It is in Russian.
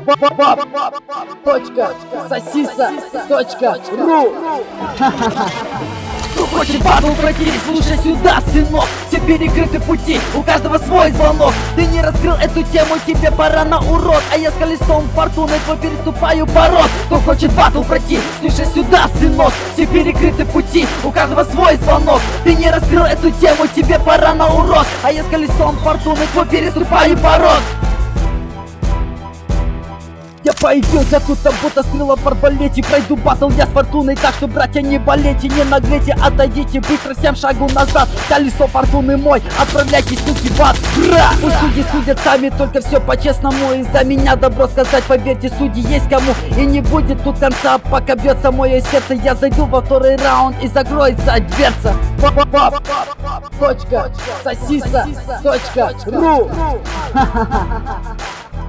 Sasiса.ру. Кто хочет батл пройти, слушай сюда, сынок. Все перекрыты пути, у каждого свой звонок. Ты не раскрыл эту тему, тебе пора на урок. А я с колесом фортуны твой переступаю порог. Кто хочет батл пройти, слушай сюда, сынок. Все перекрыты пути, у каждого свой звонок. Ты не раскрыл эту тему, тебе пора на урок. А я с колесом фортуны твой переступаю порог. Я появился тут, будто стрела в арбалете. Пройду батл я с фортуной, так что, братья, не болейте, не наглейте, отойдите быстро 7 шагу назад. Колесо фортуны мой, отправляйтесь, суки, в ад. Бра! Пусть судьи судят сами, только все по-честному. Из-за меня добро сказать, поверьте, судьи есть кому. И не будет тут конца, пока бьется мое сердце. Я зайду во второй раунд и закроется дверца. Sasiса.ру.